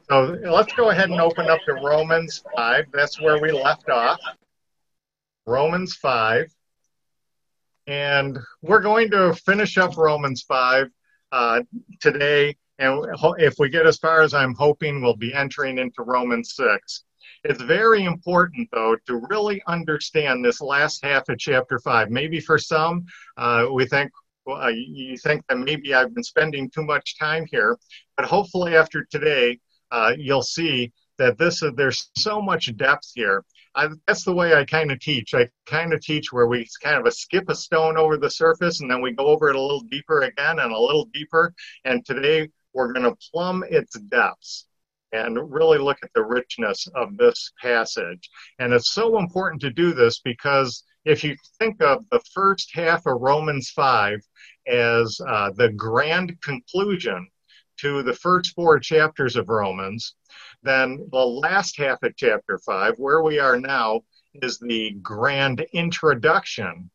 So let's go ahead and open up to Romans 5. That's where we left off. Romans 5. And we're going to finish up Romans 5 today. And if we get as far as I'm hoping, we'll be entering into Romans 6. It's very important, though, to really understand this last half of chapter 5. Maybe for some, you think that maybe I've been spending too much time here. But hopefully after today, you'll see that there's so much depth here. That's the way I kind of teach. I kind of teach where we kind of skip a stone over the surface and then we go over it a little deeper again and a little deeper. And today we're going to plumb its depths and really look at the richness of this passage. And it's so important to do this because if you think of the first half of Romans 5 as the grand conclusion to the first 4 chapters of Romans, then the last half of chapter 5, where we are now, is the grand introduction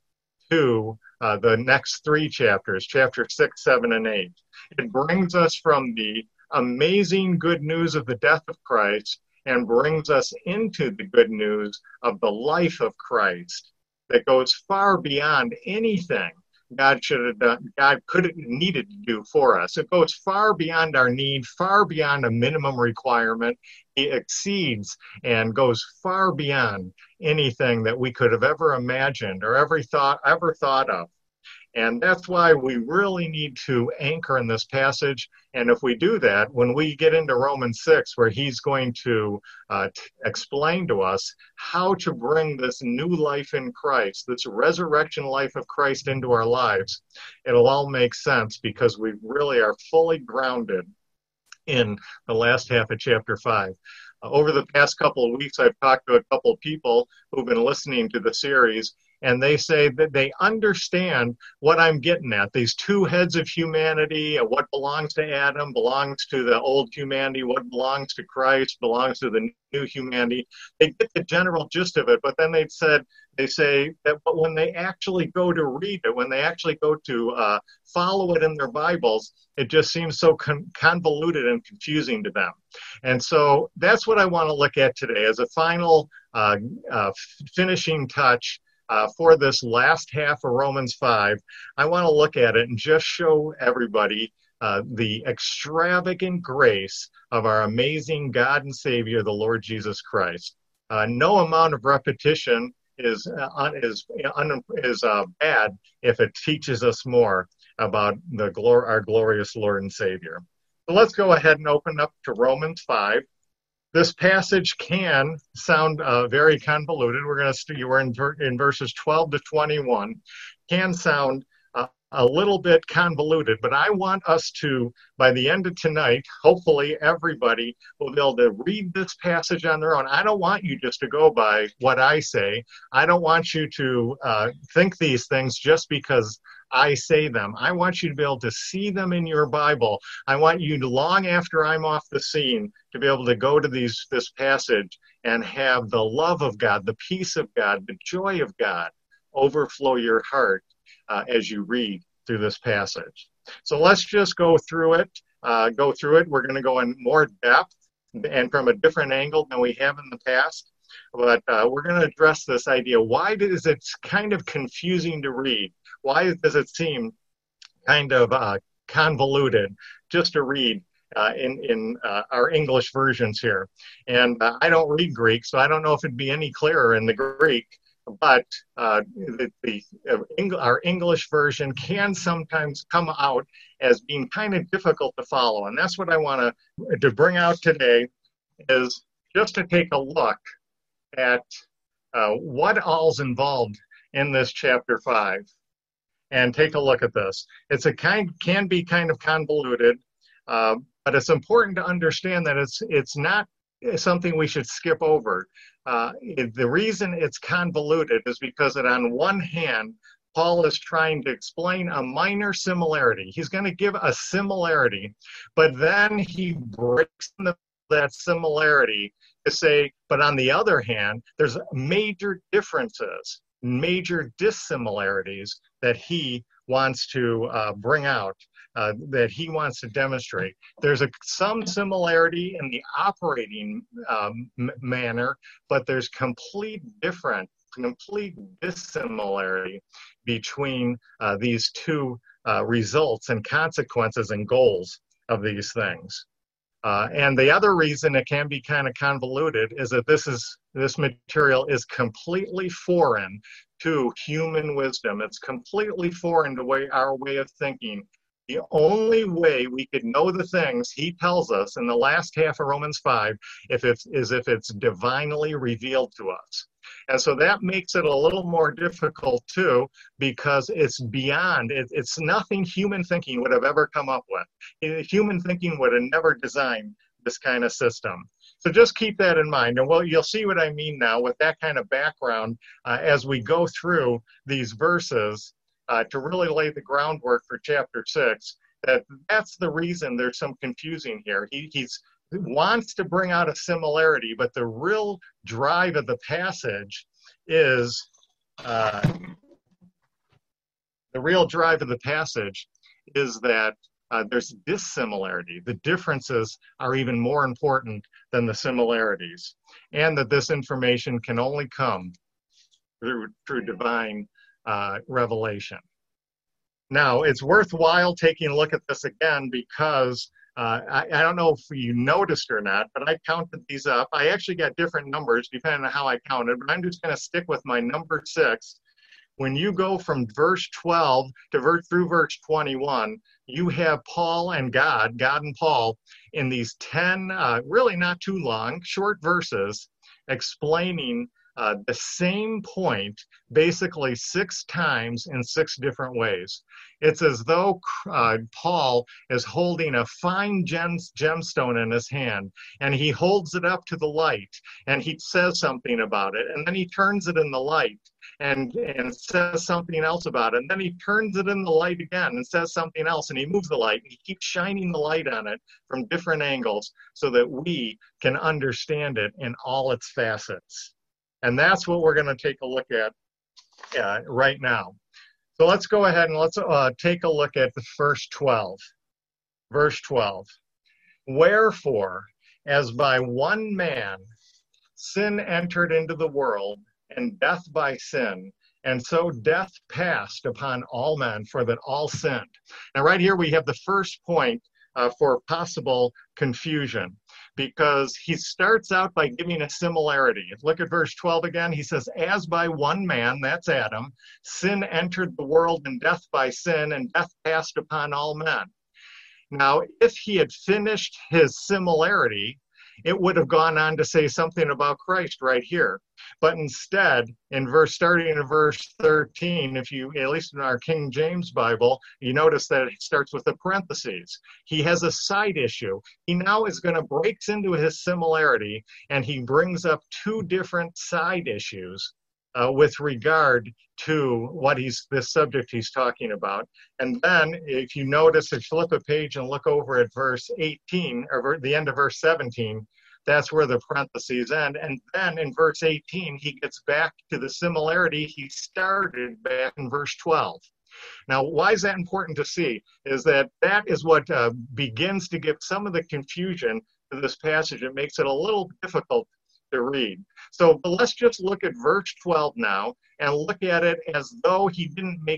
to the next 3 chapters, chapter 6, 7, and 8. It brings us from the amazing good news of the death of Christ and brings us into the good news of the life of Christ that goes far beyond anything God should have done, God could have needed to do for us. It goes far beyond our need, far beyond a minimum requirement. It exceeds and goes far beyond anything that we could have ever imagined or ever thought of. And that's why we really need to anchor in this passage. And if we do that, when we get into Romans 6, where he's going to explain to us how to bring this new life in Christ, this resurrection life of Christ into our lives, it'll all make sense because we really are fully grounded in the last half of chapter 5. Over the past couple of weeks, I've talked to a couple of people who've been listening to the series, and they say that they understand what I'm getting at. These 2 heads of humanity, what belongs to Adam belongs to the old humanity, what belongs to Christ belongs to the new humanity. They get the general gist of it, but then they say that but when they actually go to read it, when they actually go to follow it in their Bibles, it just seems so convoluted and confusing to them. And so that's what I want to look at today as a final finishing touch for this last half of Romans 5. I want to look at it and just show everybody the extravagant grace of our amazing God and Savior, the Lord Jesus Christ. No amount of repetition is bad if it teaches us more about our glorious Lord and Savior. So let's go ahead and open up to Romans 5. This passage can sound very convoluted. We're in verses 12 to 21. Can sound a little bit convoluted, but I want us to, by the end of tonight, hopefully everybody will be able to read this passage on their own. I don't want you just to go by what I say. I don't want you to think these things just because I say them. I want you to be able to see them in your Bible. I want you to, long after I'm off the scene, to be able to go to this passage and have the love of God, the peace of God, the joy of God overflow your heart as you read through this passage. So let's just go through it. We're going to go in more depth and from a different angle than we have in the past. But we're going to address this idea. Why is it kind of confusing to read? Why does it seem kind of convoluted just to read in our English versions here? And I don't read Greek, so I don't know if it'd be any clearer in the Greek. But our English version can sometimes come out as being kind of difficult to follow. And that's what I want to bring out today, is just to take a look at what all's involved in this chapter 5. And take a look at this. Can be kind of convoluted, but it's important to understand that it's not something we should skip over. The reason it's convoluted is because on one hand, Paul is trying to explain a minor similarity. He's going to give a similarity, but then he breaks that similarity to say, but on the other hand, there's major differences, major dissimilarities that he wants to bring out that he wants to demonstrate. There's some similarity in the operating manner, but there's complete dissimilarity between these two results and consequences and goals of these things. And the other reason it can be kind of convoluted is that this material is completely foreign to human wisdom. It's completely foreign to our way of thinking. The only way we could know the things he tells us in the last half of Romans 5 is if it's divinely revealed to us. And so that makes it a little more difficult too, because it's beyond, it's nothing human thinking would have ever come up with. Human thinking would have never designed this kind of system. So just keep that in mind. And well, you'll see what I mean now with that kind of background as we go through these verses to really lay the groundwork for chapter 6. That's the reason there's some confusing here. He wants to bring out a similarity, but the real drive of the passage is that there's dissimilarity. The differences are even more important than the similarities, and that this information can only come through divine revelation. Now, it's worthwhile taking a look at this again because I don't know if you noticed or not, but I counted these up. I actually got different numbers depending on how I counted, but I'm just going to stick with my number 6. When you go from verse 12 through verse 21, you have Paul and God and Paul, in these 10, really not too long, short verses, explaining the same point basically 6 times in 6 different ways. It's as though Paul is holding a fine gemstone in his hand, and he holds it up to the light, and he says something about it, and then he turns it in the light and says something else about it, and then he turns it in the light again and says something else, and he moves the light, and he keeps shining the light on it from different angles so that we can understand it in all its facets. And that's what we're going to take a look at right now. So let's go ahead and let's take a look at the verse 12. Verse 12. Wherefore, as by one man sin entered into the world, and death by sin, and so death passed upon all men, for that all sinned. Now right here we have the first point for possible confusion, because he starts out by giving a similarity. Look at verse 12 again. He says, as by one man, that's Adam, sin entered the world, and death by sin, and death passed upon all men. Now, if he had finished his similarity, it would have gone on to say something about Christ right here. But instead, starting in verse 13, if you, at least in our King James Bible, you notice that it starts with a parentheses. He has a side issue. He now is going to break into his similarity, and he brings up 2 different side issues with regard to this subject he's talking about. And then if you notice, if you flip a page and look over at verse 18, or the end of verse 17, that's where the parentheses end. And then in verse 18, he gets back to the similarity he started back in verse 12. Now, why is that important to see? Is that is what begins to give some of the confusion to this passage. It makes it a little difficult to read. So let's just look at verse 12 now and look at it as though he didn't make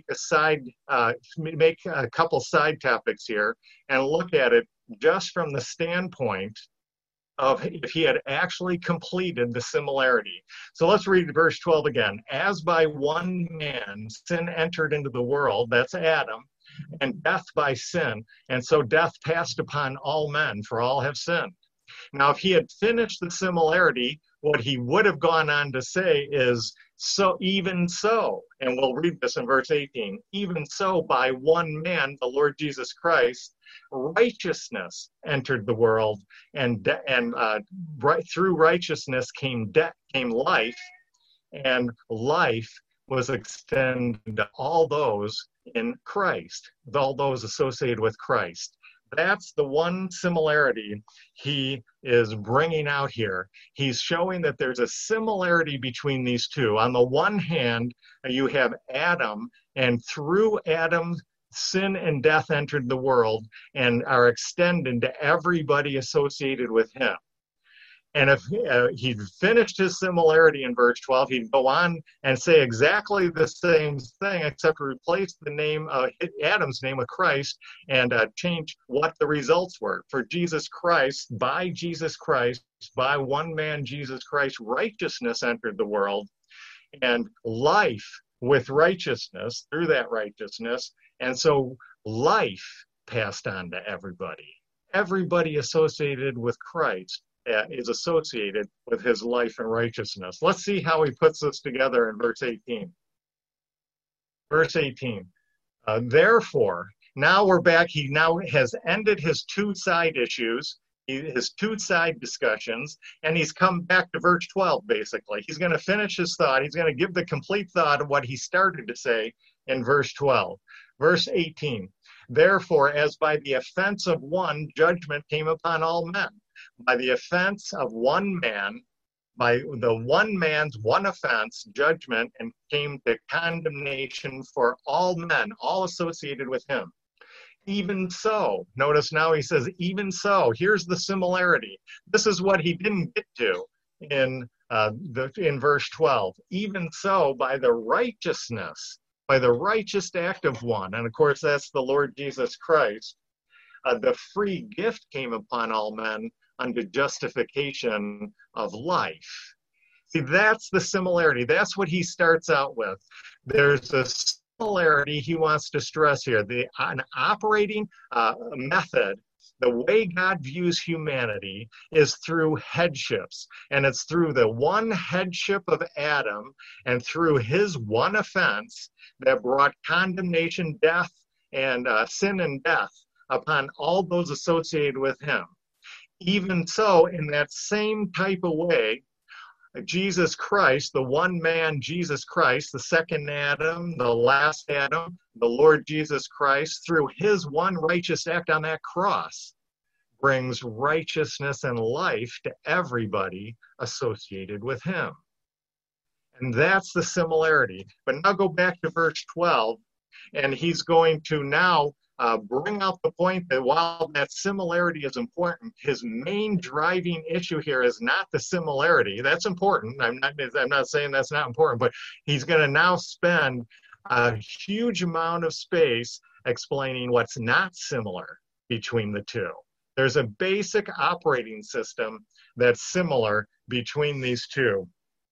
a couple side topics here, and look at it just from the standpoint of if he had actually completed the similarity. So let's read verse 12 again. As by one man sin entered into the world, that's Adam, and death by sin, and so death passed upon all men, for all have sinned. Now, if he had finished the similarity, what he would have gone on to say is, so even so, and we'll read this in verse 18, even so by one man, the Lord Jesus Christ, righteousness entered the world, and through righteousness came life, and life was extended to all those in Christ, all those associated with Christ. That's the one similarity he is bringing out here. He's showing that there's a similarity between these two. On the one hand, you have Adam, and through Adam's sin and death entered the world and are extended to everybody associated with him. And if he'd finished his similarity in verse 12, he'd go on and say exactly the same thing, except replace the name, Adam's name with Christ, and change what the results were. For Jesus Christ, by one man, Jesus Christ, righteousness entered the world, and life with righteousness, through that righteousness. And so life passed on to everybody. Everybody associated with Christ is associated with his life and righteousness. Let's see how he puts this together in verse 18. Verse 18. Therefore, now we're back. He now has ended his two-side issues, his two-side discussions, and he's come back to verse 12, basically. He's going to finish his thought. He's going to give the complete thought of what he started to say in verse 12. Verse 18. Therefore, as by the offense of one, judgment came upon all men. By the offense of one man, by the one man's one offense, judgment, and came to condemnation for all men, all associated with him. Even so, notice now he says, even so, here's the similarity. This is what he didn't get to in verse 12. Even so, by the righteous act of one, and of course that's the Lord Jesus Christ, the free gift came upon all men unto justification of life. See, that's the similarity. That's what he starts out with. There's a similarity he wants to stress here. An operating method, the way God views humanity, is through headships. And it's through the one headship of Adam and through his one offense that brought condemnation, death, and sin and death upon all those associated with him. Even so, in that same type of way, Jesus Christ, the one man Jesus Christ, the second Adam, the last Adam, the Lord Jesus Christ, through his one righteous act on that cross, brings righteousness and life to everybody associated with him. And that's the similarity. But now go back to verse 12, and he's going to now bring out the point that while that similarity is important, his main driving issue here is not the similarity. That's important. I'm not saying that's not important, but he's going to now spend a huge amount of space explaining what's not similar between the two. There's a basic operating system that's similar between these two.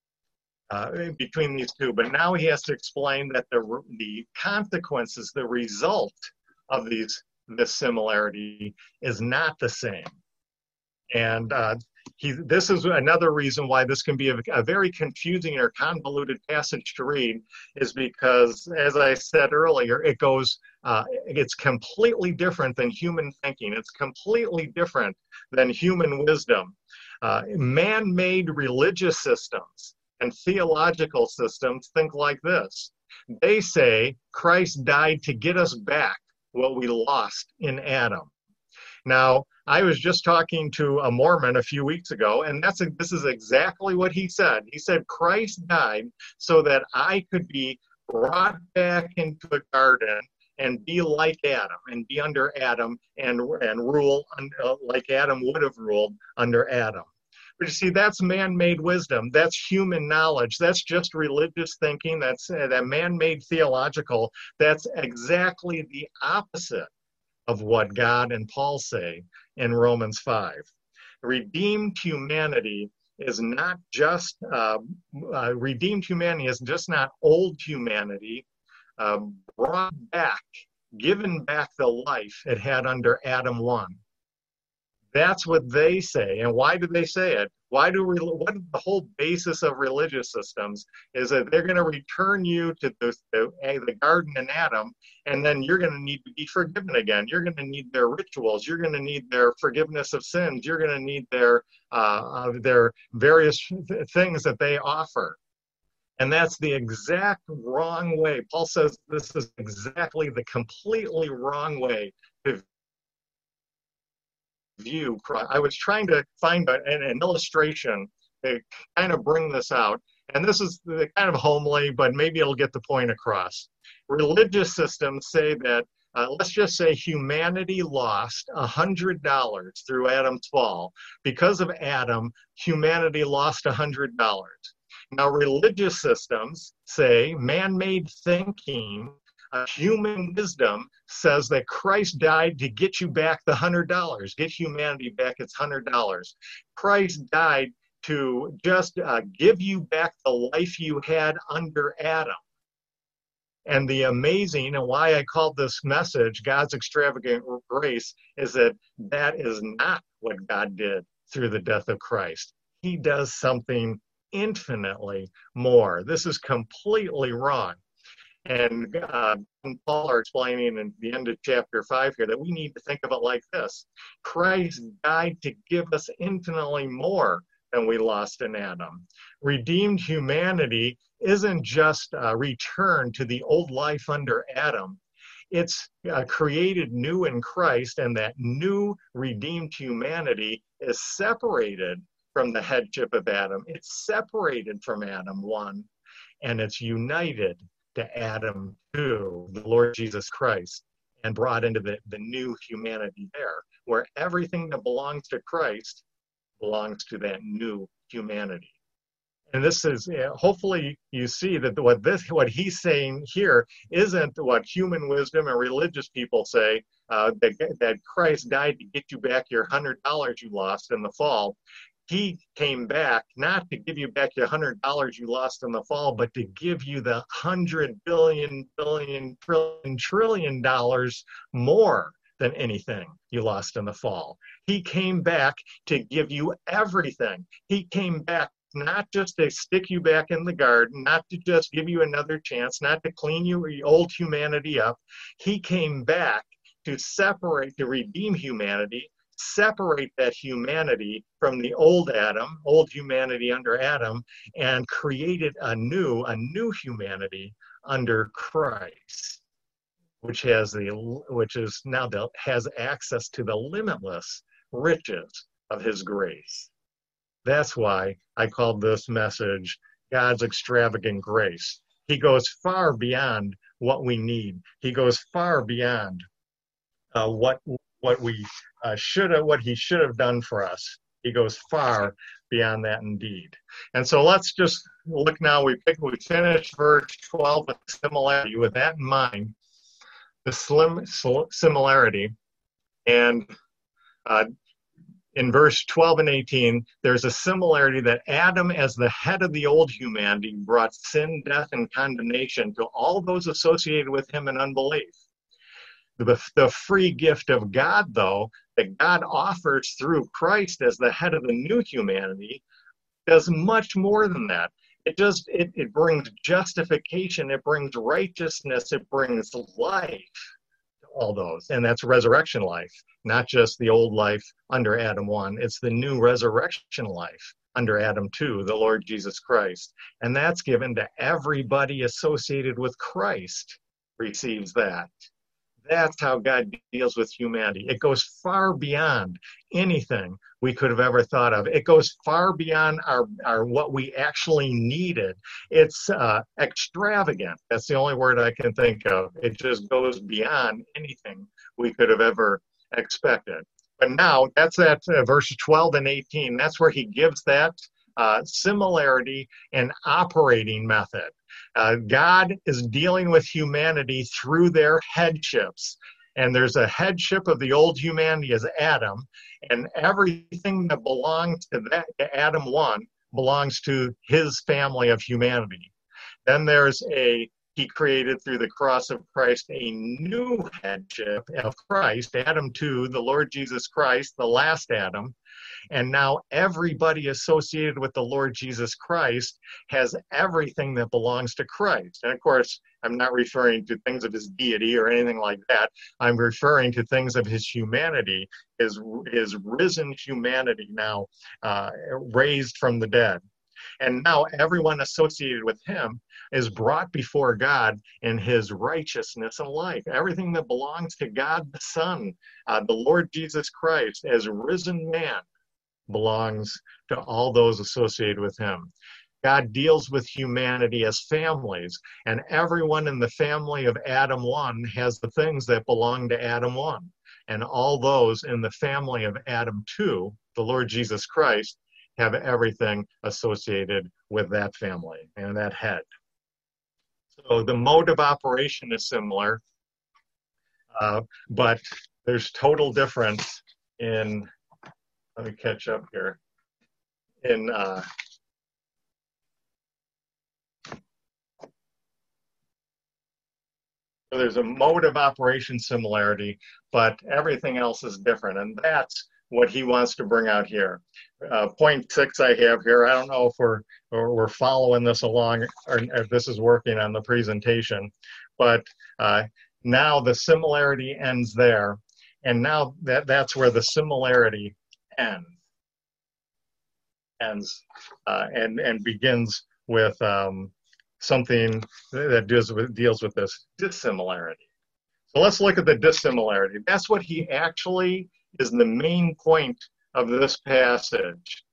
But now he has to explain that the consequences, the result of this similarity is not the same. And this is another reason why this can be a very confusing or convoluted passage to read, is because, as I said earlier, it's completely different than human thinking. It's completely different than human wisdom. Man-made religious systems and theological systems think like this. They say Christ died to get us back what we lost in Adam. Now, I was just talking to a Mormon a few weeks ago, and this is exactly what he said. He said, Christ died so that I could be brought back into the garden and be like Adam, and be under Adam, and rule like Adam would have ruled under Adam. But you see, that's man-made wisdom. That's human knowledge. That's just religious thinking. That's that man-made theological. That's exactly the opposite of what God and Paul say in Romans 5. Redeemed humanity is not just not old humanity brought back, given back the life it had under Adam 1. That's what they say. And why do they say it? What is the whole basis of religious systems is that they're going to return you to the garden in Adam, and then you're going to need to be forgiven again. You're going to need their rituals. You're going to need their forgiveness of sins. You're going to need their various things that they offer. And that's the exact wrong way. Paul says this is exactly the completely wrong way to view Christ. I was trying to find an illustration to kind of bring this out, and this is kind of homely, but maybe it'll get the point across. Religious systems say that let's just say humanity lost $100 through Adam's fall. Because of Adam, humanity lost $100. Now, religious systems say man-made thinking, human wisdom says that Christ died to get you back the $100, get humanity back its $100. Christ died to just give you back the life you had under Adam. And the amazing, and why I called this message God's extravagant grace, is that that is not what God did through the death of Christ. He does something infinitely more. This is completely wrong. And Paul are explaining in the end of chapter 5 here that we need to think of it like this. Christ died to give us infinitely more than we lost in Adam. Redeemed humanity isn't just a return to the old life under Adam. It's created new in Christ, and that new redeemed humanity is separated from the headship of Adam. It's separated from Adam 1, and it's united to Adam 2, the Lord Jesus Christ, and brought into the new humanity there, where everything that belongs to Christ belongs to that new humanity. And this is, hopefully you see that what he's saying here isn't what human wisdom and religious people say, that Christ died to get you back your $100 you lost in the fall. He came back not to give you back your $100 you lost in the fall, but to give you the $100 billion, trillion more than anything you lost in the fall. He came back to give you everything. He came back not just to stick you back in the garden, not to just give you another chance, not to clean your old humanity up. He came back to separate, to redeem humanity, separate that humanity from the old Adam, old humanity under Adam, and created a new humanity under Christ, which has access to the limitless riches of his grace. That's why I called this message God's extravagant grace. He goes far beyond what we need. He goes far beyond what he should have done for us. He goes far beyond that indeed. And so let's just look now. We finished verse 12 with similarity. With that in mind, the similarity, and in verse 12 and 18, there's a similarity that Adam, as the head of the old humanity, brought sin, death, and condemnation to all those associated with him in unbelief. The free gift of God, though, that God offers through Christ as the head of the new humanity, does much more than that. It brings justification, it brings righteousness, it brings life. All those, and that's resurrection life, not just the old life under Adam 1. It's the new resurrection life under Adam 2, the Lord Jesus Christ, and that's given to everybody associated with Christ receives that. That's how God deals with humanity. It goes far beyond anything we could have ever thought of. It goes far beyond our what we actually needed. It's extravagant. That's the only word I can think of. It just goes beyond anything we could have ever expected. But now, that's at verses 12 and 18. That's where he gives that similarity and operating method. God is dealing with humanity through their headships. And there's a headship of the old humanity as Adam, and everything that belongs to Adam 1 belongs to his family of humanity. Then he created through the cross of Christ a new headship of Christ, Adam 2, the Lord Jesus Christ, the last Adam. And now everybody associated with the Lord Jesus Christ has everything that belongs to Christ. And of course, I'm not referring to things of his deity or anything like that. I'm referring to things of his humanity, his risen humanity now raised from the dead. And now everyone associated with him is brought before God in his righteousness and life. Everything that belongs to God the Son, the Lord Jesus Christ, as risen man, belongs to all those associated with him. God deals with humanity as families, and everyone in the family of Adam 1 has the things that belong to Adam 1. And all those in the family of Adam 2, the Lord Jesus Christ, have everything associated with that family and that head. So the mode of operation is similar, but there's total difference in, let me catch up here, in so there's a mode of operation similarity, but everything else is different, and that's what he wants to bring out here. Point 6 I have here, I don't know if we're following this along or if this is working on the presentation, but now the similarity ends there, and now that's where the similarity ends and begins with something that deals with this dissimilarity. So let's look at the dissimilarity. That's what he actually is the main point of this passage.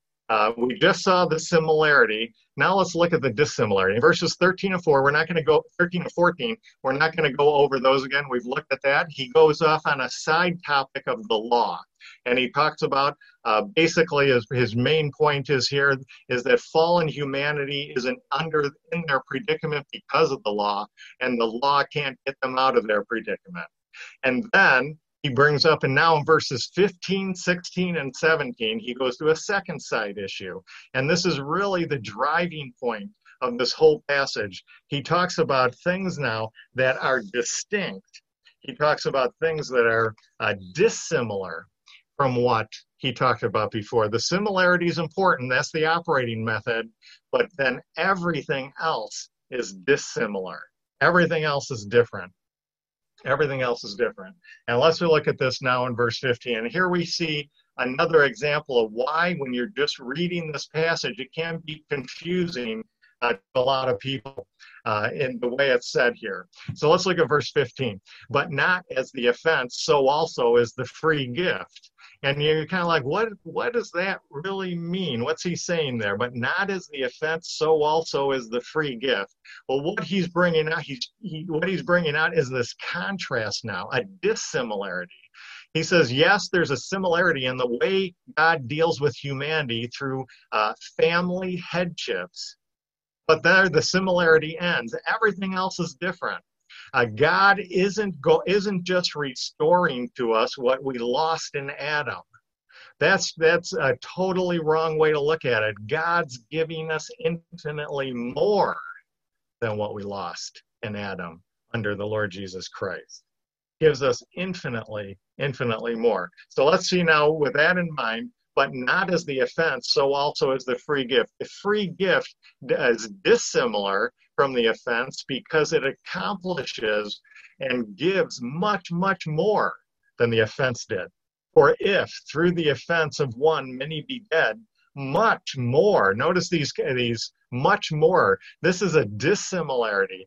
We just saw the similarity. Now let's look at the dissimilarity. In verses 13 and 4, we're not going to go 13 and 14. We're not going to go over those again. We've looked at that. He goes off on a side topic of the law, and he talks about basically his main point is here is that fallen humanity is in their predicament because of the law, and the law can't get them out of their predicament. And then he brings up, and now in verses 15, 16, and 17, he goes to a second side issue. And this is really the driving point of this whole passage. He talks about things now that are distinct. He talks about things that are dissimilar from what he talked about before. The similarity is important. That's the operating method. But then everything else is dissimilar. Everything else is different. Everything else is different. And let's look at this now in verse 15. And here we see another example of why, when you're just reading this passage, it can be confusing to a lot of people in the way it's said here. So let's look at verse 15. But not as the offense, so also is the free gift. And you're kind of like, what does that really mean? What's he saying there? But not as the offense, so also is the free gift. Well, what he's bringing out, what he's bringing out is this contrast now, a dissimilarity. He says, yes, there's a similarity in the way God deals with humanity through family headships, but there the similarity ends. Everything else is different. God isn't just restoring to us what we lost in Adam. That's a totally wrong way to look at it. God's giving us infinitely more than what we lost in Adam under the Lord Jesus Christ. Gives us infinitely, infinitely more. So let's see now, with that in mind, but not as the offense, so also is the free gift. The free gift is dissimilar from the offense because it accomplishes and gives much, much more than the offense did. For if through the offense of one many be dead, much more. Notice these much more. This is a dissimilarity.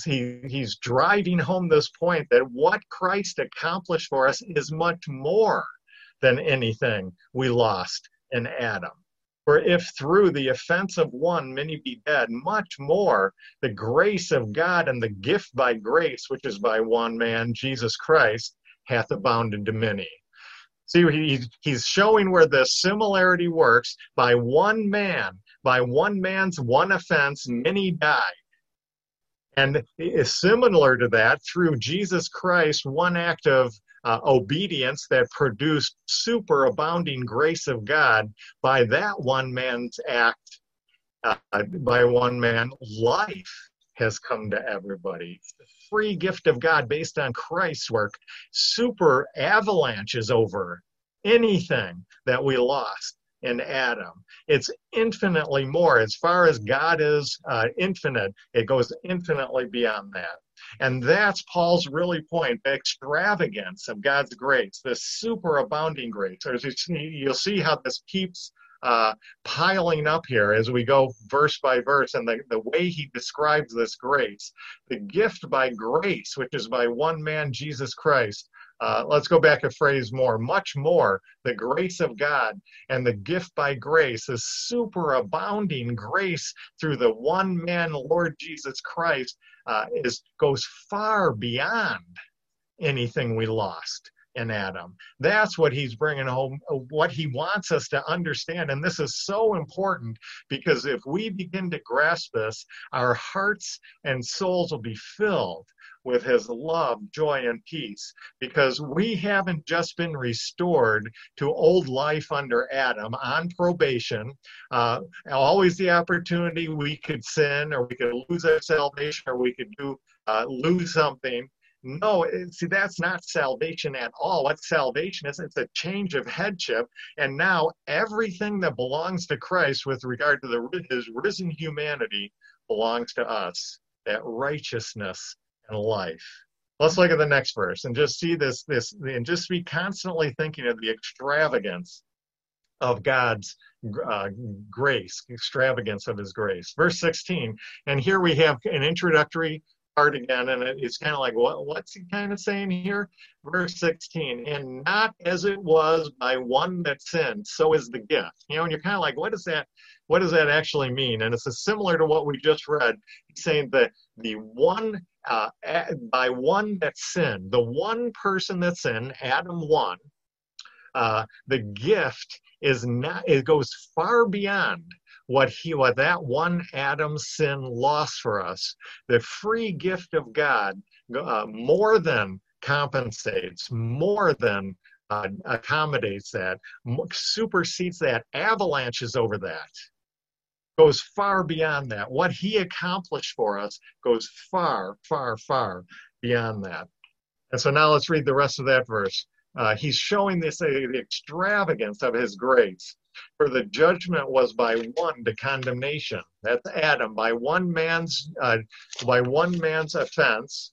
He's driving home this point that what Christ accomplished for us is much more than anything we lost in Adam. For if through the offense of one many be dead, much more the grace of God and the gift by grace, which is by one man, Jesus Christ, hath abounded to many. See, he's showing where the similarity works. By one man's one offense, many died. And similar to that, through Jesus Christ, one act of obedience that produced superabounding grace of God, by that one man's act, by one man, life has come to everybody. The free gift of God based on Christ's work super avalanches over anything that we lost in Adam. It's infinitely more. As far as God is infinite, it goes infinitely beyond that. And that's Paul's really point, the extravagance of God's grace, this superabounding grace. You'll see how this keeps piling up here as we go verse by verse, and the way he describes this grace. The gift by grace, which is by one man, Jesus Christ, Let's go back a phrase more. Much more, the grace of God and the gift by grace, the superabounding grace through the one man, Lord Jesus Christ, goes far beyond anything we lost in Adam. That's what he's bringing home, what he wants us to understand. And this is so important, because if we begin to grasp this, our hearts and souls will be filled with his love, joy, and peace, because we haven't just been restored to old life under Adam on probation. Always the opportunity we could sin, or we could lose our salvation, or we could lose something. No, see, that's not salvation at all. What salvation is, it's a change of headship. And now everything that belongs to Christ with regard to his risen humanity belongs to us, that righteousness and life. Let's look at the next verse and just see this, and just be constantly thinking of the extravagance of God's grace, extravagance of his grace. Verse 16, and here we have an introductory part again, and it's kind of like, what's he kind of saying here? Verse 16, and not as it was by one that sinned, so is the gift. And you're kind of like, what does that actually mean? And it's similar to what we just read. He's saying that the one, by one that sinned, the one person that sinned, Adam 1, the gift is not, it goes far beyond what that one Adam's sin lost for us. The free gift of God more than compensates, more than accommodates that, supersedes that, avalanches over that, goes far beyond that. What he accomplished for us goes far, far, far beyond that. And so now let's read the rest of that verse. He's showing this the extravagance of his grace. For the judgment was by one to condemnation. That's Adam. By one man's offense,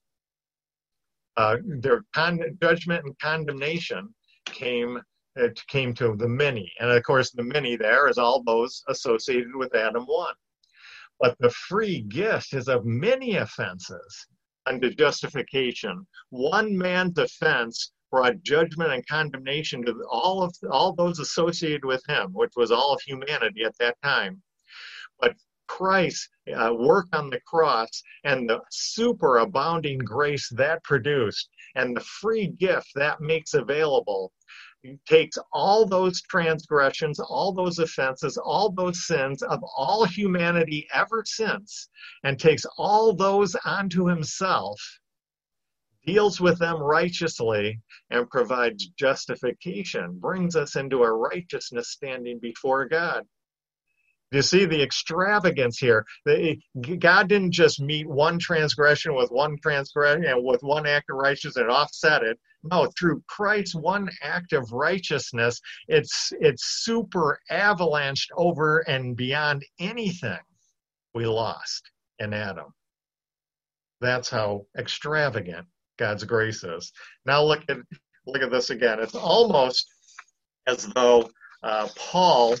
their judgment and condemnation came to the many. And of course, the many there is all those associated with Adam 1. But the free gift is of many offenses unto justification. One man's offense brought judgment and condemnation to all those associated with him, which was all of humanity at that time. But Christ's work on the cross and the superabounding grace that produced and the free gift that makes available takes all those transgressions, all those offenses, all those sins of all humanity ever since, and takes all those onto himself, deals with them righteously, and provides justification, brings us into a righteousness standing before God. You see the extravagance here. God didn't just meet one transgression with one transgression and with one act of righteousness and offset it. No, through Christ's one act of righteousness, it's super avalanched over and beyond anything we lost in Adam. That's how extravagant God's grace is. Now look at this again. It's almost as though Paul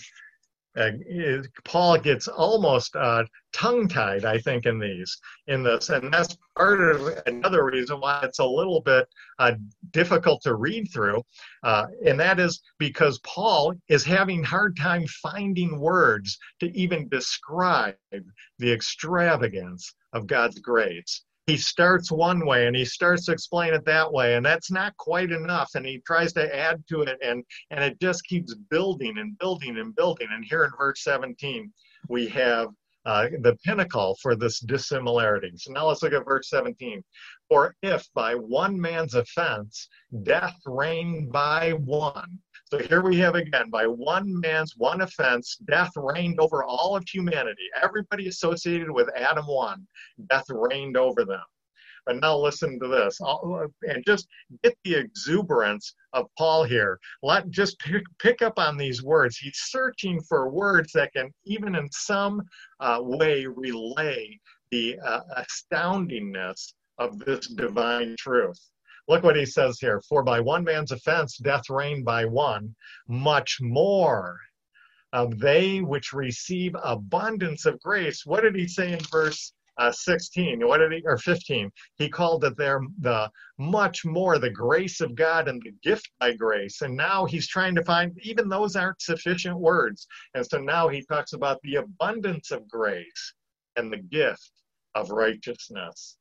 gets almost tongue-tied, I think, in this, and that's part of another reason why it's a little bit difficult to read through, and that is because Paul is having a hard time finding words to even describe the extravagance of God's grace. He starts one way and he starts to explain it that way, and that's not quite enough, and he tries to add to it, and it just keeps building and building and building. And here in verse 17 we have the pinnacle for this dissimilarity. So now let's look at verse 17. For if by one man's offense death reigned by one. So here we have again, by one man's one offense, death reigned over all of humanity. Everybody associated with Adam 1, death reigned over them. But now listen to this, and just get the exuberance of Paul here. Just pick up on these words. He's searching for words that can even in some way relay the astoundingness of this divine truth. Look what he says here. For by one man's offense, death reigned by one, much more of they which receive abundance of grace. What did he say in verse 16, what did he, or 15, he called it there the much more the grace of God and the gift by grace. And now he's trying to find, even those aren't sufficient words. And so now he talks about the abundance of grace and the gift of righteousness.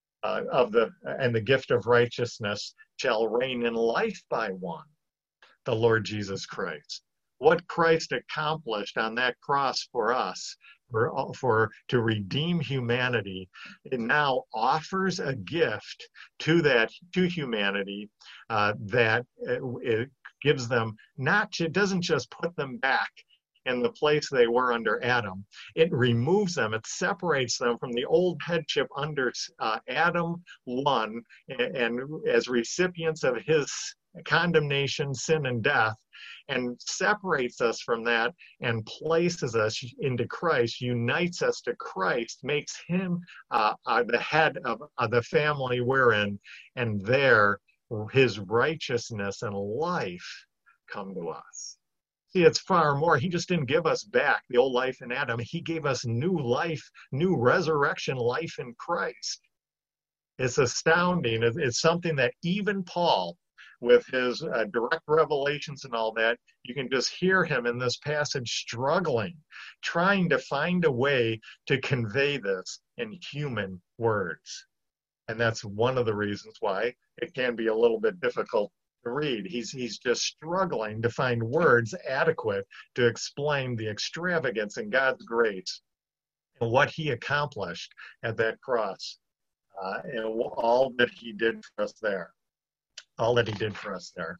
And the gift of righteousness shall reign in life by one, the Lord Jesus Christ. What Christ accomplished on that cross for us, to redeem humanity, it now offers a gift to humanity that it gives them it doesn't just put them back in the place they were under Adam. It removes them, it separates them from the old headship under Adam 1, and as recipients of his condemnation, sin, and death, and separates us from that and places us into Christ, unites us to Christ, makes him the head of the family we're in, and there his righteousness and life come to us. See, it's far more. He just didn't give us back the old life in Adam. He gave us new life, new resurrection life in Christ. It's astounding. It's something that even Paul, with his direct revelations and all that, you can just hear him in this passage struggling, trying to find a way to convey this in human words. And that's one of the reasons why it can be a little bit difficult to read. He's just struggling to find words adequate to explain the extravagance in God's grace and what he accomplished at that cross, and all that he did for us there. All that he did for us there.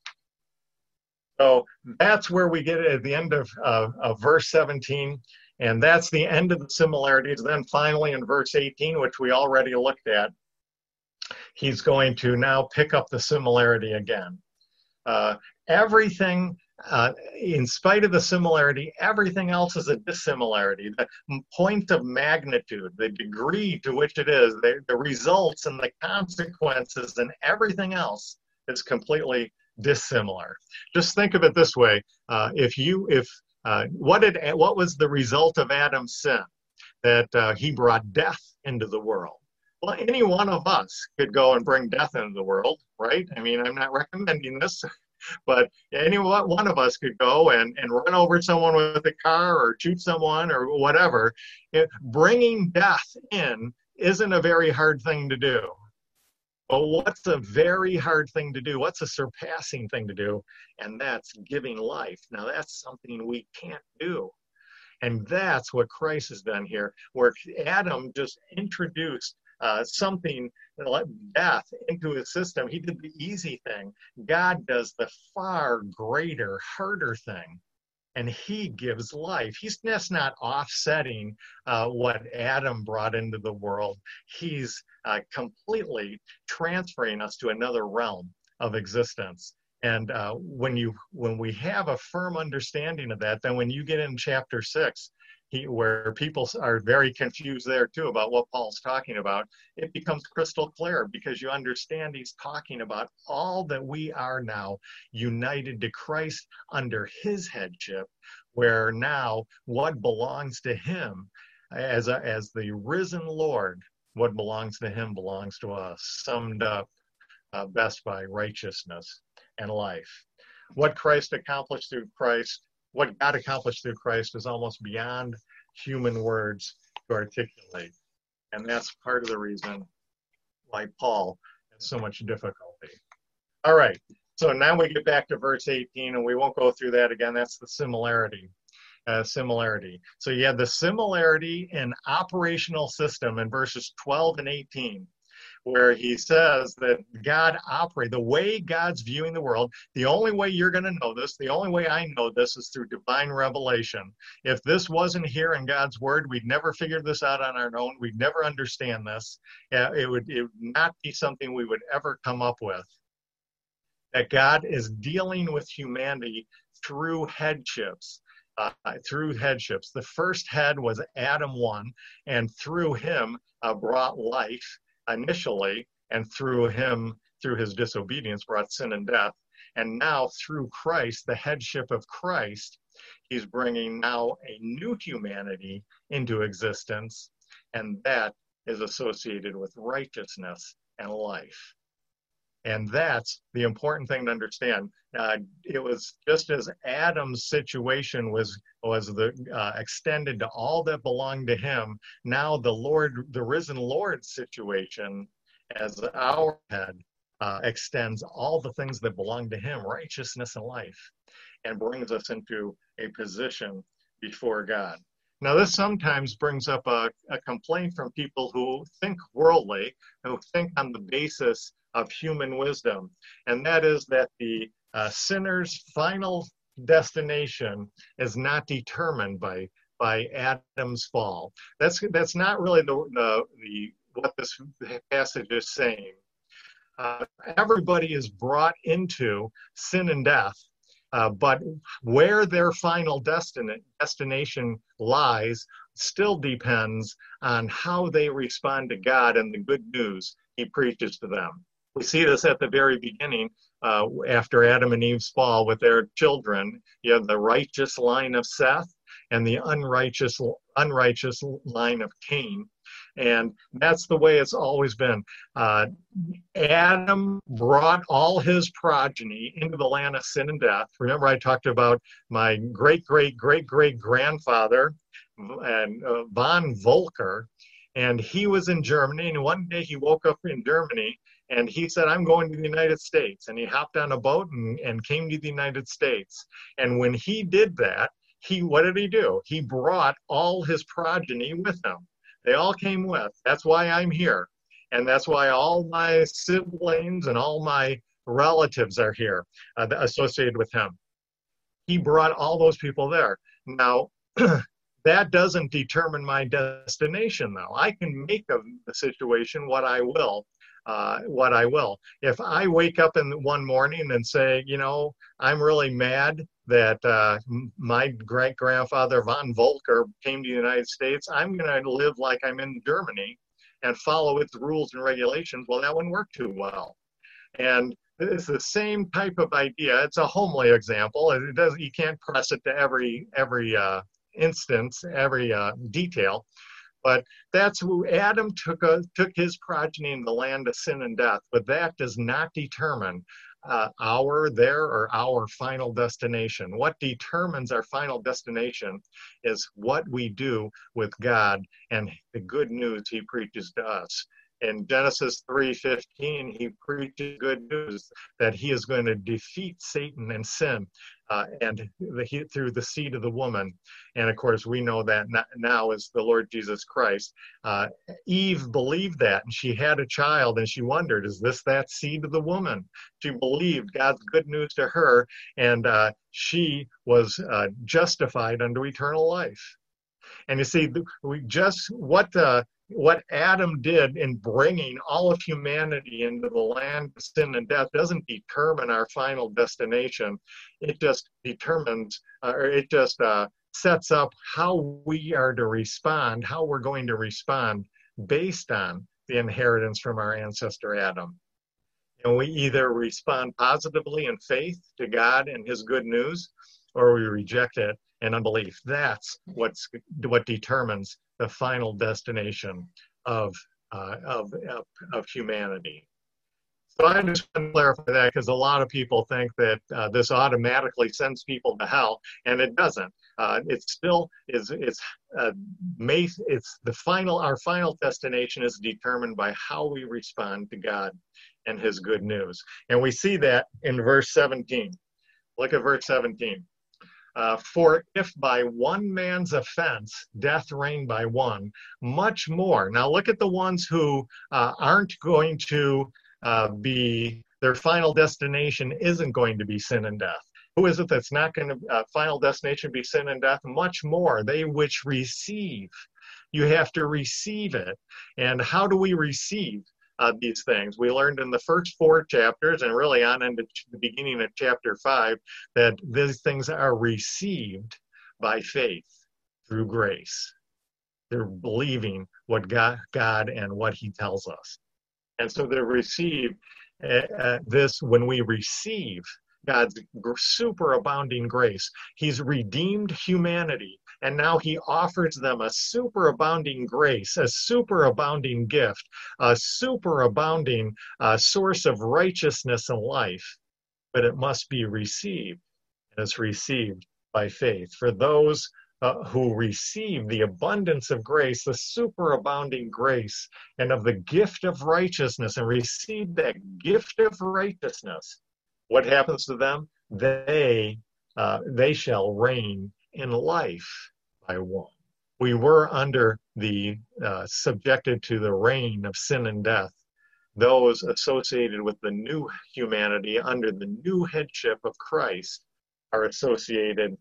So that's where we get it at the end of verse 17, and that's the end of the similarities. Then finally in verse 18, which we already looked at, he's going to now pick up the similarity again. Everything, in spite of the similarity, everything else is a dissimilarity. The point of magnitude, the degree to which it is, the results and the consequences and everything else is completely dissimilar. Just think of it this way: what was the result of Adam's sin? That he brought death into the world. Well, any one of us could go and bring death into the world, right? I mean, I'm not recommending this, but any one of us could go and run over someone with a car or shoot someone or whatever. Bringing death in isn't a very hard thing to do. But what's a very hard thing to do? What's a surpassing thing to do? And that's giving life. Now, that's something we can't do. And that's what Christ has done here, where Adam just introduced something like death into his system. He did the easy thing. God does the far greater, harder thing. And he gives life. He's just not offsetting what Adam brought into the world. He's completely transferring us to another realm of existence. And when we have a firm understanding of that, then when you get in chapter 6, where people are very confused there too about what Paul's talking about, it becomes crystal clear, because you understand he's talking about all that we are now united to Christ under his headship, where now what belongs to him as the risen Lord, what belongs to him belongs to us, summed up best by righteousness and life. What Christ accomplished through Christ, what God accomplished through Christ, is almost beyond human words to articulate. And that's part of the reason why Paul has so much difficulty. All right, so now we get back to verse 18, and we won't go through that again. That's the similarity. So you have the similarity in operational system in verses 12 and 18. Where he says that God operates, the way God's viewing the world, the only way you're going to know this, the only way I know this, is through divine revelation. If this wasn't here in God's word, we'd never figure this out on our own. We'd never understand this. It would not be something we would ever come up with. That God is dealing with humanity through headships. The first head was Adam 1, and through him brought life initially, and through his disobedience, brought sin and death. And now through Christ, the headship of Christ, he's bringing now a new humanity into existence, and that is associated with righteousness and life. And that's the important thing to understand. It was just as Adam's situation was extended to all that belonged to him. Now the risen Lord's situation as our head extends all the things that belong to him, righteousness and life, and brings us into a position before God. Now, this sometimes brings up a complaint from people who think worldly, who think on the basis of human wisdom, and that is that the sinner's final destination is not determined by Adam's fall. That's not really what this passage is saying. Everybody is brought into sin and death, but where their final destination lies still depends on how they respond to God and the good news he preaches to them. We see this at the very beginning, after Adam and Eve's fall with their children. You have the righteous line of Seth and the unrighteous line of Cain. And that's the way it's always been. Adam brought all his progeny into the land of sin and death. Remember, I talked about my great-great-great-great-grandfather, von Volker, and he was in Germany, and one day he woke up in Germany, and he said, I'm going to the United States. And he hopped on a boat and came to the United States. And when he did that, what did he do? He brought all his progeny with him. They all came with. That's why I'm here. And that's why all my siblings and all my relatives are here, associated with him. He brought all those people there. Now, that doesn't determine my destination, though. I can make of the situation what I will. If I wake up in one morning and say, I'm really mad that my great-grandfather von Volker came to the United States, I'm going to live like I'm in Germany and follow its rules and regulations. Well, that wouldn't work too well. And it's the same type of idea. It's a homely example. You can't press it to every instance, every detail. But that's who Adam took his progeny in the land of sin and death. But that does not determine our final destination. What determines our final destination is what we do with God and the good news he preaches to us. In Genesis 3:15, he preaches good news that he is going to defeat Satan and sin through the seed of the woman. And of course, we know that now is the Lord Jesus Christ. Eve believed that, and she had a child, and she wondered, is this that seed of the woman? She believed God's good news to her, and she was justified unto eternal life. And you see, what Adam did in bringing all of humanity into the land of sin and death doesn't determine our final destination. It just determines, sets up how we are to respond, how we're going to respond based on the inheritance from our ancestor Adam. And we either respond positively in faith to God and his good news, or we reject it in unbelief. That's what determines the final destination of humanity. So I just want to clarify that, because a lot of people think that this automatically sends people to hell, and it doesn't. It still is. Our final destination is determined by how we respond to God and his good news, and we see that in verse 17. Look at verse 17. For if by one man's offense death reigned by one, much more. Now look at the ones who aren't going to their final destination isn't going to be sin and death. Who is it that's not going to final destination be sin and death? Much more, they which receive. You have to receive it. And how do we receive these things? We learned in the first 4 chapters, and really on into the beginning of chapter 5, that these things are received by faith through grace. They're believing what God and what he tells us. And so they're received this when we receive God's superabounding grace. He's redeemed humanity. And now he offers them a superabounding grace, a superabounding gift, a superabounding source of righteousness and life. But it must be received, and it's received by faith. For those who receive the abundance of grace, the superabounding grace, and of the gift of righteousness, and receive that gift of righteousness, what happens to them? They shall reign in life by one. We were under the subjected to the reign of sin and death. Those associated with the new humanity under the new headship of Christ are associated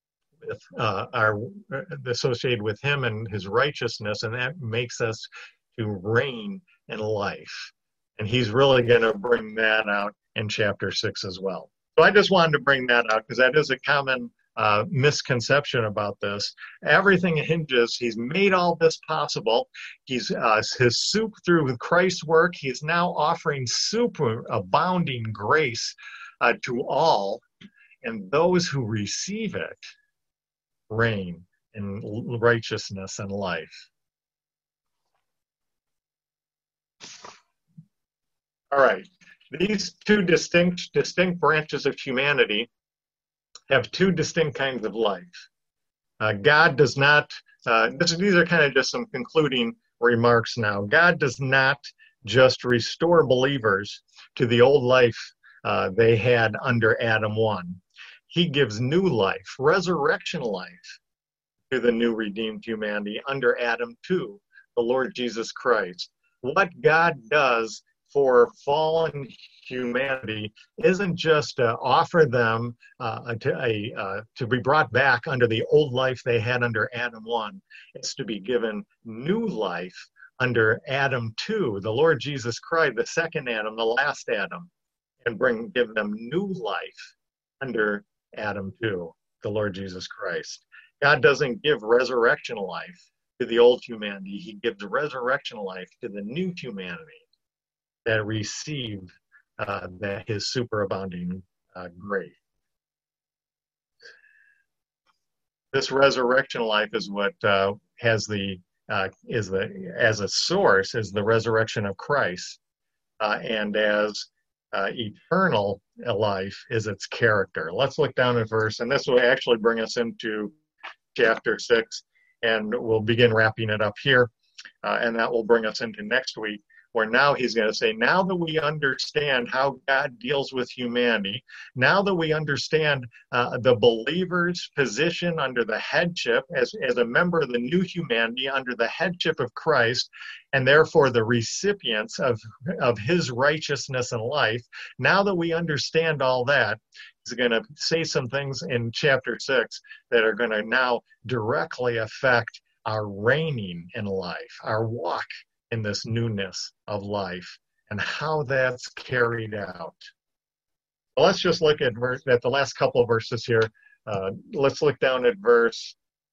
with him and his righteousness, and that makes us to reign in life. And he's really going to bring that out in chapter 6 as well. So I just wanted to bring that out because that is a common misconception about this. Everything hinges, he's made all this possible. He's through Christ's work, he's now offering super abounding grace to all, and those who receive it reign in righteousness and life. All right, these two distinct branches of humanity have two distinct kinds of life. God does not, these are kind of just some concluding remarks now. God does not just restore believers to the old life they had under Adam 1. He gives new life, resurrection life, to the new redeemed humanity under Adam 2, the Lord Jesus Christ. What God does for fallen humanity isn't just to offer them to be brought back under the old life they had under Adam 1. It's to be given new life under Adam 2, the Lord Jesus Christ, the second Adam, the last Adam, and give them new life under Adam 2, the Lord Jesus Christ. God doesn't give resurrection life to the old humanity. He gives resurrection life to the new humanity that received his superabounding grace. This resurrection life is what as a source is the resurrection of Christ, and as eternal life is its character. Let's look down at verse, and this will actually bring us into chapter 6, and we'll begin wrapping it up here, and that will bring us into next week, where now he's going to say, now that we understand how God deals with humanity, now that we understand the believer's position under the headship, as a member of the new humanity under the headship of Christ, and therefore the recipients of his righteousness and life, now that we understand all that, he's going to say some things in chapter 6 that are going to now directly affect our reigning in life, our walk in this newness of life, and how that's carried out. Well, let's just look at the last couple of verses here. Let's look down at verse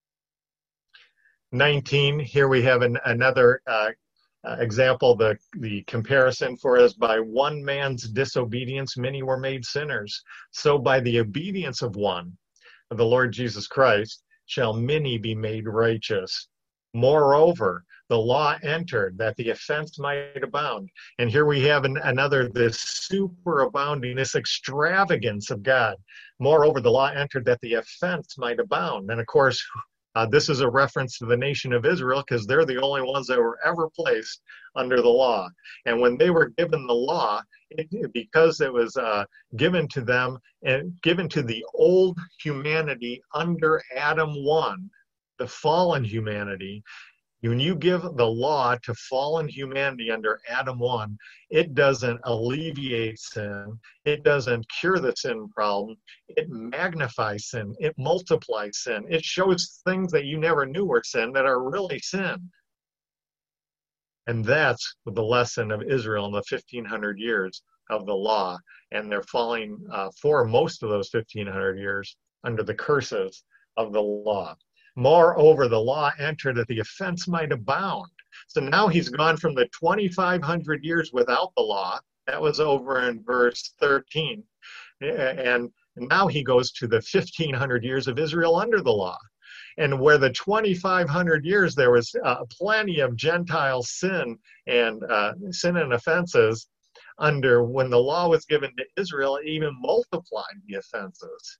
19. Here we have another example, the comparison. For as by one man's disobedience many were made sinners, so by the obedience of one, of the Lord Jesus Christ, shall many be made righteous. Moreover, the law entered that the offense might abound. And here we have this superabounding, this extravagance of God. Moreover, the law entered that the offense might abound. And of course, this is a reference to the nation of Israel, because they're the only ones that were ever placed under the law. And when they were given the law, because it was given to them and given to the old humanity under Adam 1, the fallen humanity, when you give the law to fallen humanity under Adam 1, it doesn't alleviate sin. It doesn't cure the sin problem. It magnifies sin. It multiplies sin. It shows things that you never knew were sin that are really sin. And that's the lesson of Israel in the 1,500 years of the law. And they're falling for most of those 1,500 years under the curses of the law. Moreover, the law entered that the offense might abound. So now he's gone from the 2,500 years without the law. That was over in verse 13. And now he goes to the 1,500 years of Israel under the law. And where the 2,500 years there was plenty of Gentile sin and offenses, under when the law was given to Israel, it even multiplied the offenses.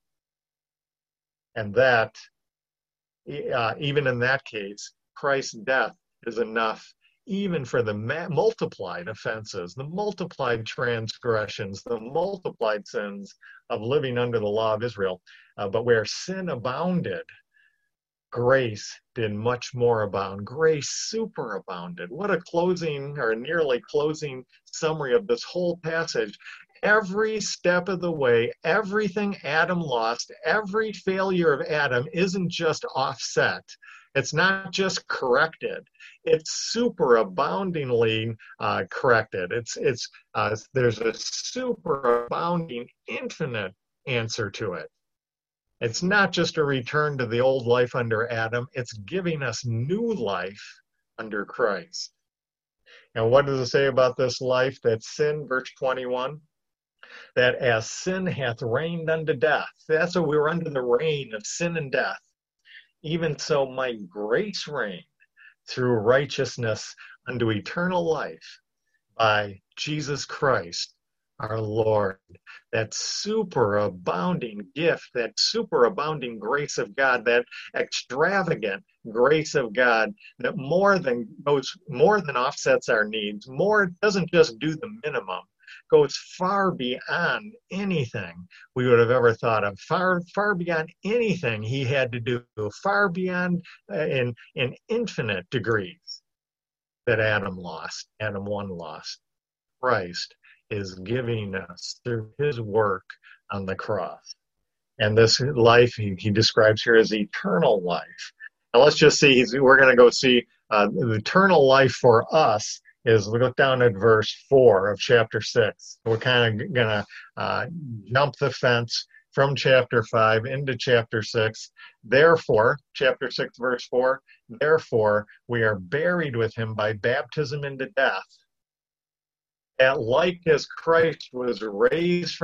And that, even in that case, Christ's death is enough even for the multiplied offenses, the multiplied transgressions, the multiplied sins of living under the law of Israel. But where sin abounded, grace did much more abound. Grace superabounded. What a closing, or nearly closing, summary of this whole passage. Every step of the way, everything Adam lost, every failure of Adam isn't just offset. It's not just corrected. It's superaboundingly corrected. There's a superabounding, infinite answer to it. It's not just a return to the old life under Adam. It's giving us new life under Christ. And what does it say about this life? That sin, verse 21, that as sin hath reigned unto death. That's what we were under, the reign of sin and death. Even so might grace reign through righteousness unto eternal life by Jesus Christ our Lord. That superabounding gift, that superabounding grace of God, that extravagant grace of God that more than offsets our needs, doesn't just do the minimum, goes far beyond anything we would have ever thought of, far beyond anything he had to do, far beyond in infinite degrees that Adam 1 lost. Christ is giving us through his work on the cross. And this life he describes here as eternal life. Now let's just see, we're going to go see the eternal life for us is, we look down at verse 4 of chapter 6. We're kind of going to jump the fence from chapter 5 into chapter 6. Therefore, chapter 6, verse 4, therefore we are buried with him by baptism into death, that like as Christ was raised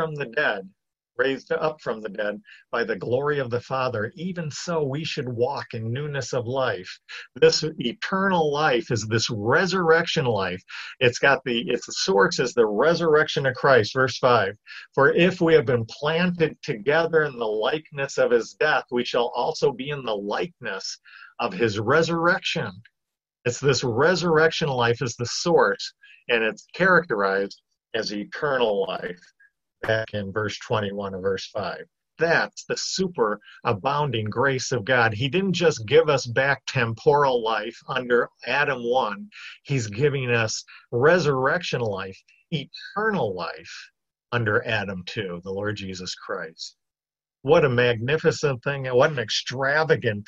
up from the dead by the glory of the Father, even so we should walk in newness of life. This eternal life is this resurrection life. Its source is the resurrection of Christ. Verse 5, for if we have been planted together in the likeness of his death, we shall also be in the likeness of his resurrection. It's this resurrection life is the source, and it's characterized as eternal life. Back in verse 21 of verse 5. That's the super abounding grace of God. He didn't just give us back temporal life under Adam 1. He's giving us resurrection life, eternal life under Adam 2, the Lord Jesus Christ. What a magnificent thing, and what an extravagant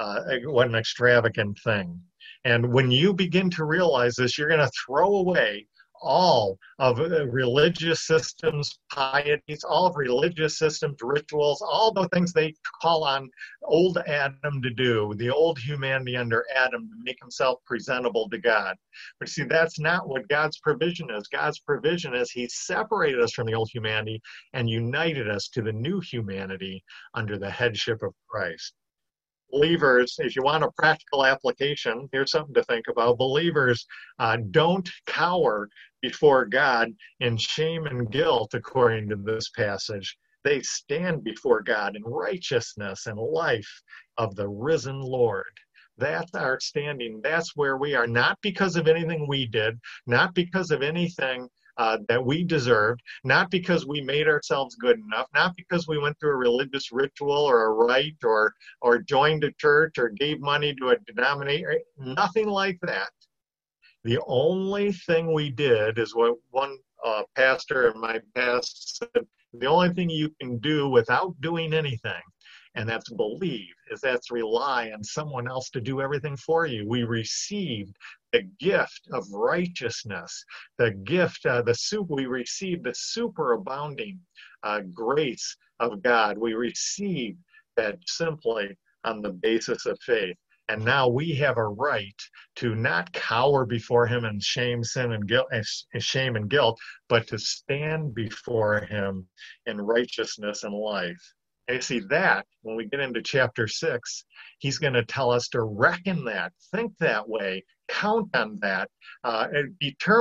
thing. And when you begin to realize this, you're going to throw away all of religious systems, pieties, all of religious systems, rituals, all the things they call on old Adam to do, the old humanity under Adam to make himself presentable to God. But see, that's not what God's provision is. God's provision is he separated us from the old humanity and united us to the new humanity under the headship of Christ. Believers, if you want a practical application, here's something to think about. Believers don't cower before God in shame and guilt, according to this passage. They stand before God in righteousness and life of the risen Lord. That's our standing. That's where we are, not because of anything we did, not because of anything that we deserved, not because we made ourselves good enough, not because we went through a religious ritual or a rite or joined a church or gave money to a denomination, nothing like that. The only thing we did is what one pastor in my past said, the only thing you can do without doing anything, and that's believe, that's rely on someone else to do everything for you. We received the gift of righteousness, the gift, we received the superabounding grace of God. We received that simply on the basis of faith. And now we have a right to not cower before him in shame, sin, and guilt, but to stand before him in righteousness and life. And you see that when we get into chapter 6, he's going to tell us to reckon that, think that way, count on that, and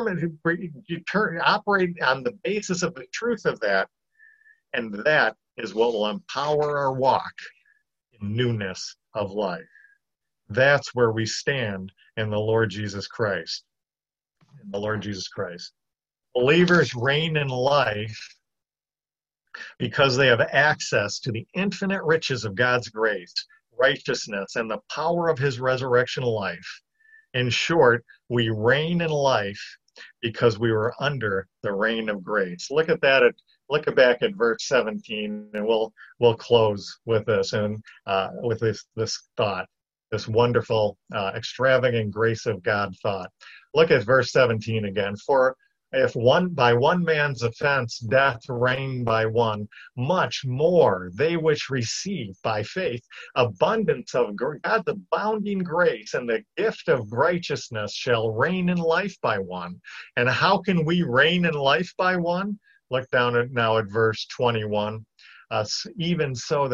operate on the basis of the truth of that. And that is what will empower our walk in newness of life. That's where we stand in the Lord Jesus Christ. In the Lord Jesus Christ. Believers reign in life because they have access to the infinite riches of God's grace, righteousness, and the power of his resurrection life. In short, we reign in life because we were under the reign of grace. Look back at verse 17, and we'll close with this and with this thought, this wonderful, extravagant grace of God thought. Look at verse 17 again. For if by one man's offense death reigned by one, much more they which receive by faith abundance of God's abounding grace and the gift of righteousness shall reign in life by one. And how can we reign in life by one? Look down now at verse 21. Even so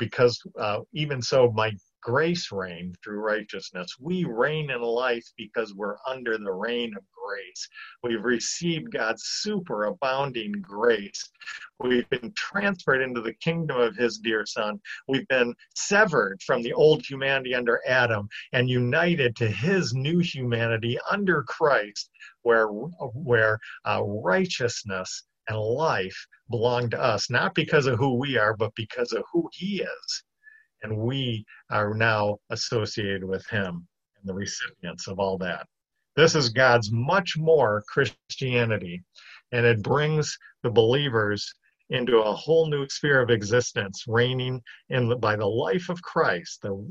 my grace reigned through righteousness. We reign in life because we're under the reign of grace. We've received God's superabounding grace. We've been transferred into the kingdom of his dear Son. We've been severed from the old humanity under Adam and united to his new humanity under Christ, where righteousness and life belong to us, not because of who we are, but because of who he is. And we are now associated with him and the recipients of all that. This is God's much more Christianity, and it brings the believers into a whole new sphere of existence, reigning by the life of Christ, the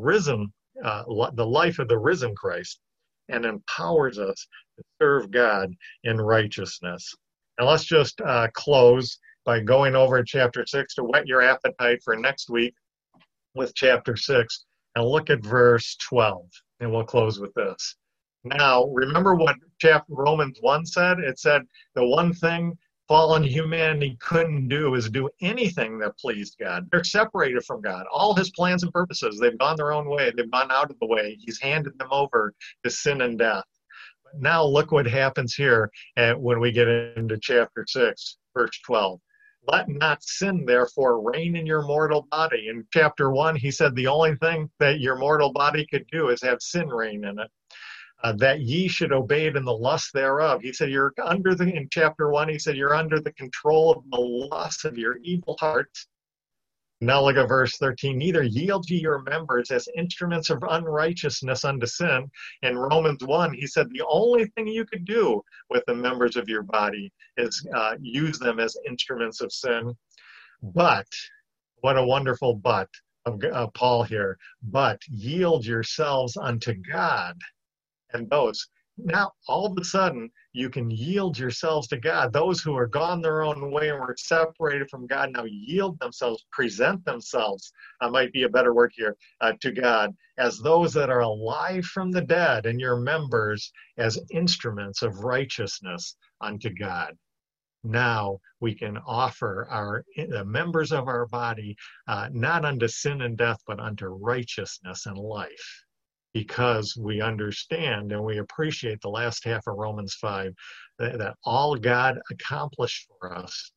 life of the risen Christ, and empowers us to serve God in righteousness. Now let's just close by going over chapter 6 to whet your appetite for next week with chapter 6, and look at verse 12, and we'll close with this. Now, remember what Romans 1 said? It said the one thing fallen humanity couldn't do is do anything that pleased God. They're separated from God. All his plans and purposes, they've gone their own way. They've gone out of the way. He's handed them over to sin and death. But now look what happens here when we get into chapter 6, verse 12. Let not sin, therefore, reign in your mortal body. In chapter 1, he said the only thing that your mortal body could do is have sin reign in it, that ye should obey it in the lust thereof. He said, in chapter 1, he said, you're under the control of the lust of your evil hearts. Now look at verse 13. Neither yield ye your members as instruments of unrighteousness unto sin. In Romans 1, he said the only thing you could do with the members of your body is use them as instruments of sin. But, what a wonderful but of Paul here. But yield yourselves unto God. And those, now all of a sudden, you can yield yourselves to God. Those who are gone their own way and were separated from God now yield themselves, present themselves, might be a better word here, to God as those that are alive from the dead, and your members as instruments of righteousness unto God. Now we can offer the members of our body not unto sin and death, but unto righteousness and life. Because we understand and we appreciate the last half of Romans 5, that all God accomplished for us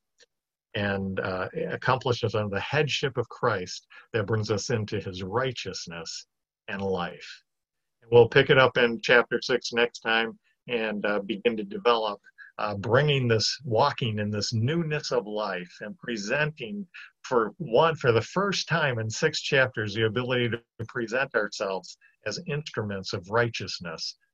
and accomplishes under the headship of Christ that brings us into his righteousness and life. And we'll pick it up in chapter 6 next time and begin to develop, walking in this newness of life and presenting for the first time in 6 chapters, the ability to present ourselves as instruments of righteousness